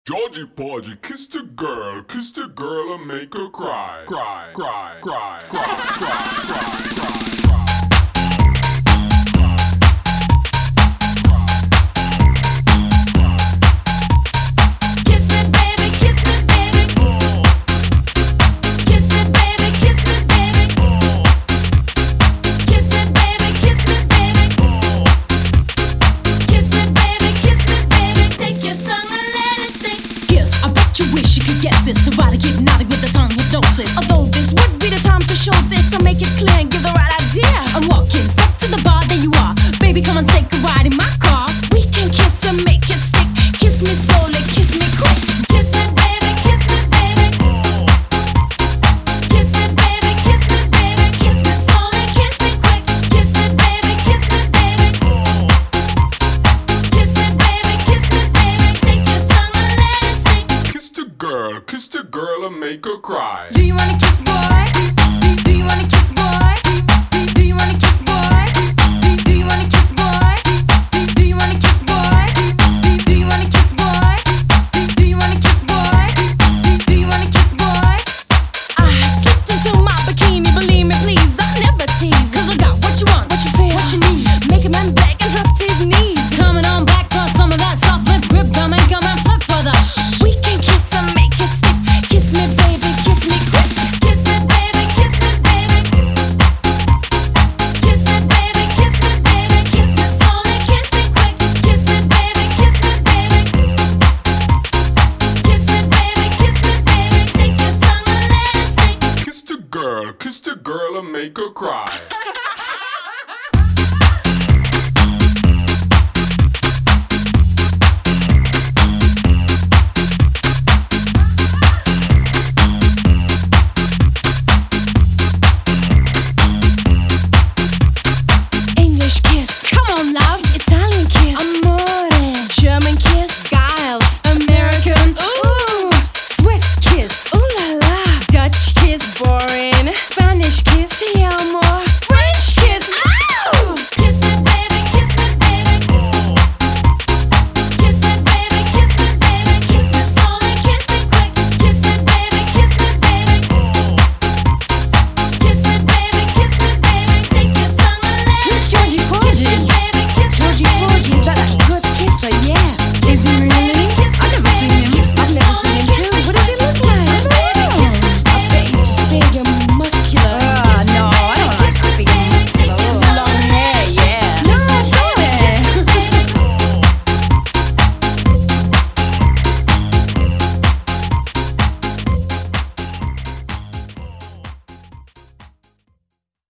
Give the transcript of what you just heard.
Georgie Porgy, kiss the girl and make her cry. Cry, cry, cry, cry, cry, cry, cry. So why to keep nodding with the tongue hypnosis? Although this would be the time to show this, I'll make it clear and give the right idea. I'm walking, step to the bar, there you are. Baby, come and take a ride in my car. We can kiss and make it stick. Kiss me slowly, kiss me quick. Kiss me, baby, kiss me, baby. Kiss me, baby, kiss me, baby. Kiss me slowly, kiss me quick. Kiss me, baby, kiss me, baby. Kiss me, baby, kiss me, baby. Take your tongue and let it stick. Kiss the girl and make her cry. Do you wanna kiss, boy? Do you wanna kiss, boy? Do you wanna kiss, boy? Do you wanna kiss, boy? Do you wanna kiss, boy? Do you wanna kiss, boy? Do you wanna kiss, boy? Do you wanna kiss, boy? I slipped into my bikini, believe me, please, I never tease. 'Cause I got what you want, what you feel, what you need. Make a man beg and drop to his knees. Coming on back for some of that soft lip grip. Come and flip for the we can kiss and make it stick. Kiss me, baby, kiss me quick. Kiss me, baby, kiss me, baby. Kiss me, baby, kiss me, baby. Kiss me slowly, kiss me quick. Kiss me, baby, kiss me, baby. Kiss me, baby, kiss me, baby. Take your tongue and let it stick. Kiss the girl and make her cry.